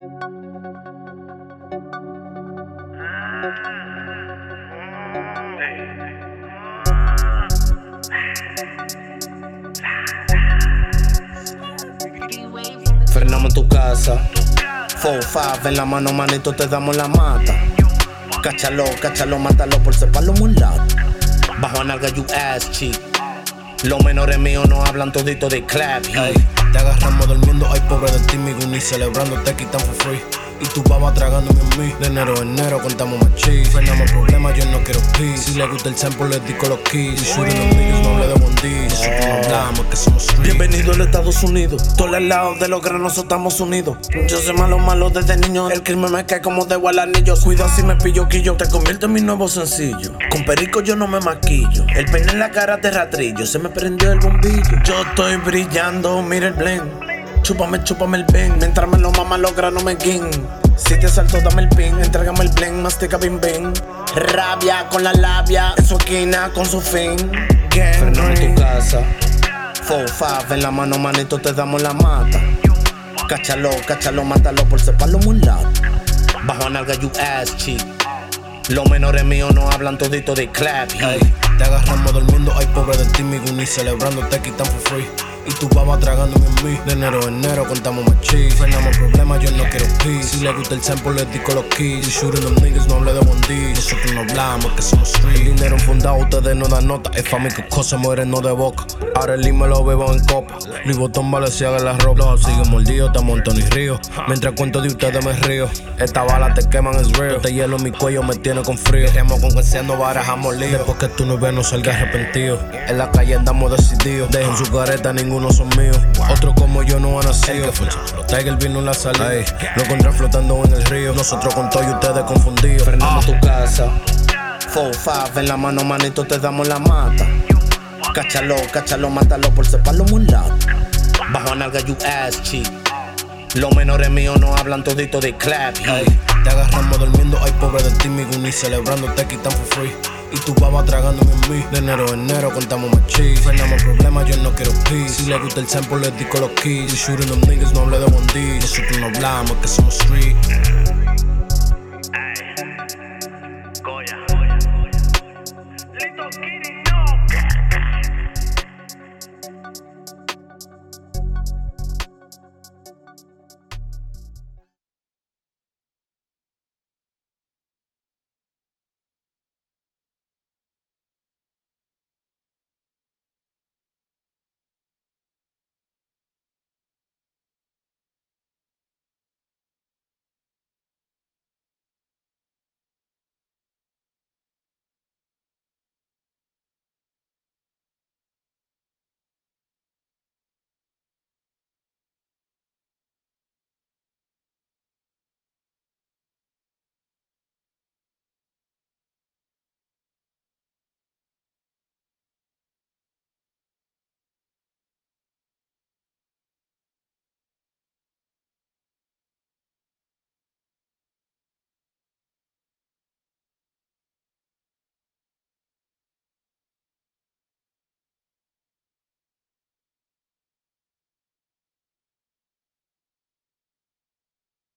Frenamos en tu casa, 4-5 en la mano, manito, te damos la mata. Cáchalo, cáchalo, mátalo por separarlo muy lado. Bajo a nalga, you ass cheek. Los menores míos no hablan todito de clap. Hey, te agarramos durmiendo, ay pobre de ti, mi guni. Celebrando te quitan for free. Y tu baba tragándome en mí. De enero a enero contamos más cheese. Frenamos problemas, yo no quiero peace. Si le gusta el sample, le digo los keys. Y shooting los niggas, no le de bondi. Eso que no hablamos, que somos street. Bienvenido a los Estados Unidos. Todos los lados de los granos estamos unidos. Yo soy malo desde niño. El crimen me cae como de igual anillos. Cuida si me pillo quillo. Te convierto en mi nuevo sencillo. Con perico yo no me maquillo. El peine en la cara te ratrillo. Se me prendió el bombillo. Yo estoy brillando, mira el blend. Chúpame el pen. Mientras me lo mama los granos me guin. Si te salto dame el pin. Entrégame el blend, mastica bim bim. Rabia con la labia. En su esquina con su fin. Frenamos en tu casa, 4-5 en la mano, manito, te damos la mata. Cáchalo, cáchalo, mátalo por separarlo muy lado. Bajo a nalga, you ass cheek. Los menores míos no hablan todito de clap. Hey, te agarramos durmiendo, ay pobre de ti, mi guni. Celebrando te quitan for free. Y tu baba tragándome en mí. De enero a enero contamos más cheese. Frenamos problemas, yo no quiero peace. Si le gusta el sample, le digo los keys. Y shooting los niggas, no hable de bondi. Eso que no hablamos, que somos street. El dinero enfundado, ustedes no dan nota. Es fami que cosas mueren, no de boca. Ahora el me lo bebo en copa. Louis Vuitton, Balenciaga en la ropa. Los siguen mordidos, te monto ni río. Mientras cuento de ustedes me río. Esta bala te queman, es real. Este hielo en mi cuello me tiene con frío. Queremos con que seando barajamos lío. Después que tú no ves, no salgas arrepentido. En la calle andamos decididos. Dejen su careta, ninguno son míos. Otros como yo no han nacido. Los Tiger vino en la salida. Lo encontré flotando en el río. Nosotros con todo y ustedes confundidos. Frenamos tu casa, 4-5 en la mano, manito, te damos la mata. Cáchalo, cáchalo, mátalo por separarlo muy lado. Bajo a nalga, you ass cheek. Los menores míos no hablan todito de clap. Hey, te agarramos durmiendo, ay pobre de ti, mi guni. Celebrando te quitan for free. Y tu baba tragándome en mí. De enero a enero contamos más cheese. Frenamos problemas, yo no quiero peace. Si le gusta el sample, le digo los keys. Y shooting los niggas, no hable de bondi. Eso que no hablamos, que somos street.